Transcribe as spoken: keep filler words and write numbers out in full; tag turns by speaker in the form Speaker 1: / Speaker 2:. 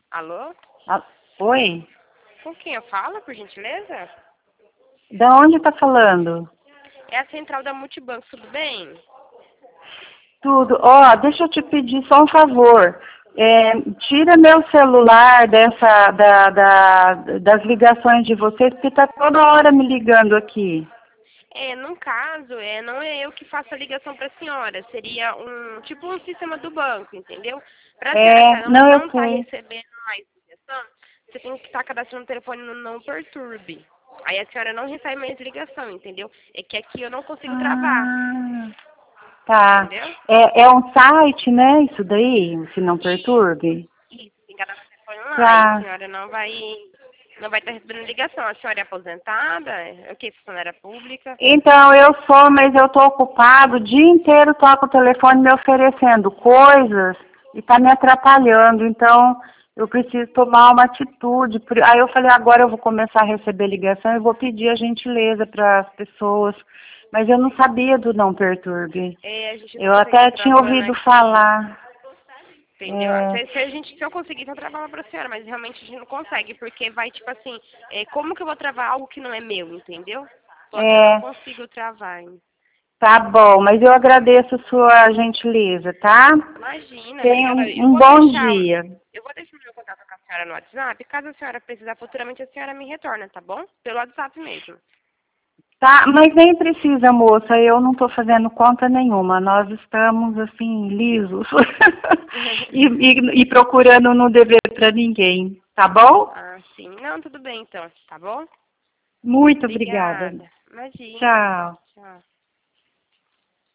Speaker 1: Alô?
Speaker 2: Ah, oi?
Speaker 1: Com quem eu falo, por gentileza?
Speaker 2: Da onde tá falando?
Speaker 1: É a central da Multibanco, tudo bem?
Speaker 2: Tudo. Ó, deixa eu te pedir só um favor. É, tira meu celular dessa, da, da, das ligações de vocês, porque tá toda hora me ligando aqui.
Speaker 1: É, no caso, é, não é eu que faço a ligação para a senhora, seria um tipo um sistema do banco, entendeu? Para a senhora
Speaker 2: É,
Speaker 1: tá, não
Speaker 2: não, eu
Speaker 1: não tá
Speaker 2: sei.
Speaker 1: recebendo mais ligação, você tem que estar cadastrando o telefone no Não Perturbe. Aí a senhora não recebe mais ligação, entendeu? É que aqui eu não consigo travar,
Speaker 2: Ah, tá.
Speaker 1: entendeu?
Speaker 2: É, é um site, né? Isso daí, se não perturbe.
Speaker 1: Isso, tem que cadastrar o telefone lá, e a
Speaker 2: Tá.
Speaker 1: senhora não vai não vai estar recebendo ligação. A senhora é aposentada? É o que? Funcionária pública?
Speaker 2: Então, eu sou, mas eu tô ocupado, o dia inteiro toco o telefone me oferecendo coisas e tá me atrapalhando, então eu preciso tomar uma atitude. Por- Aí eu falei, agora eu vou começar a receber ligação e vou pedir a gentileza para as pessoas, mas eu não sabia do Não Perturbe.
Speaker 1: É, a gente não
Speaker 2: Eu
Speaker 1: consegue estar
Speaker 2: até tinha
Speaker 1: travando
Speaker 2: ouvido
Speaker 1: aqui.
Speaker 2: falar.
Speaker 1: Entendeu?
Speaker 2: É,
Speaker 1: Se, se a gente, se eu conseguir, então travar lá pra senhora, mas realmente a gente não consegue, porque vai, tipo assim, é, como que eu vou travar algo que não é meu, entendeu? Só que eu não
Speaker 2: é,
Speaker 1: consigo travar, hein?
Speaker 2: tá bom, mas eu agradeço a sua gentileza, tá?
Speaker 1: Imagina,
Speaker 2: Tenha
Speaker 1: senhora,
Speaker 2: um,
Speaker 1: eu
Speaker 2: um
Speaker 1: vou
Speaker 2: bom
Speaker 1: deixar,
Speaker 2: dia.
Speaker 1: eu vou deixar meu contato com a senhora no WhatsApp, caso a senhora precisar futuramente, a senhora me retorna, tá bom? Pelo WhatsApp mesmo.
Speaker 2: Tá, mas nem precisa, moça, eu não estou fazendo conta nenhuma, nós estamos, assim, lisos e, e, e procurando não dever para ninguém, tá bom?
Speaker 1: Ah, sim. Não, tudo bem então, tá bom?
Speaker 2: Muito obrigada.
Speaker 1: Obrigada. Imagina.
Speaker 2: Tchau.
Speaker 1: Tchau.